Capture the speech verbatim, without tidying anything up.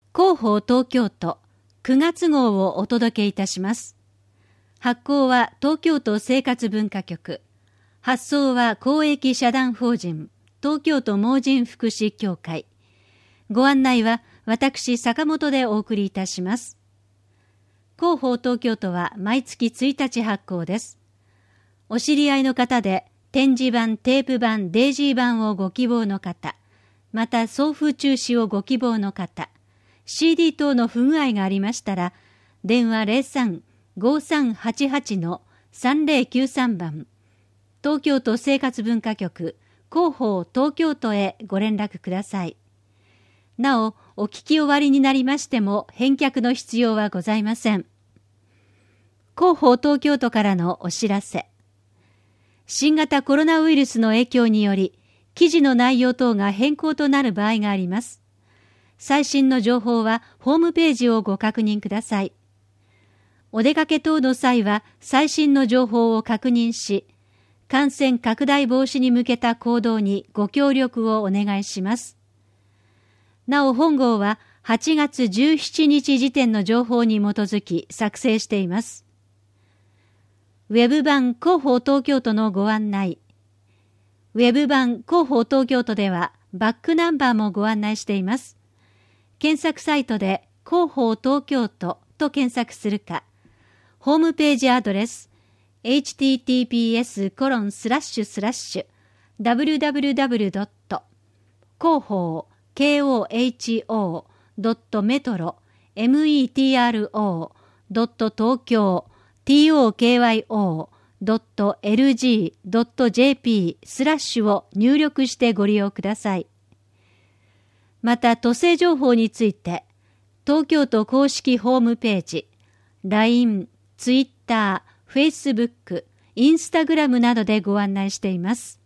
広報東京都くがつ号をお届けいたします。発行は東京都生活文化局、発送は公益社団法人東京都盲人福祉協会。ご案内は私坂本でお送りいたします。広報東京都は毎月ついたち発行です。お知り合いの方で展示版、テープ版、デイジー版をご希望の方、また送付中止をご希望の方、シーディー 等の不具合がありましたら、電話 ゼロさん ごーさんはちはち のさんぜろきゅうさん 番、東京都生活文化局広報東京都へご連絡ください。なお、お聞き終わりになりましても返却の必要はございません。広報東京都からのお知らせ。新型コロナウイルスの影響により、記事の内容等が変更となる場合があります。最新の情報はホームページをご確認ください。お出かけ等の際は最新の情報を確認し、感染拡大防止に向けた行動にご協力をお願いします。なお本号ははちがつじゅうしちにち時点の情報に基づき作成しています。ウェブ版広報東京都のご案内。ウェブ版広報東京都ではバックナンバーもご案内しています。検索サイトで広報東京都と検索するか、ホームページアドレス エイチティーティーピーエスコロンスラッシュスラッシュダブリュダブリュダブリュドット広報 ケーオーエイチオー ドットメトロ メトロ ドット東京 トーキョー ドットエルジー ドットジェーピー スラッシュを入力してご利用ください。また、都政情報について、東京都公式ホームページ、ライン、ツイッター、フェイスブック、インスタグラムなどでご案内しています。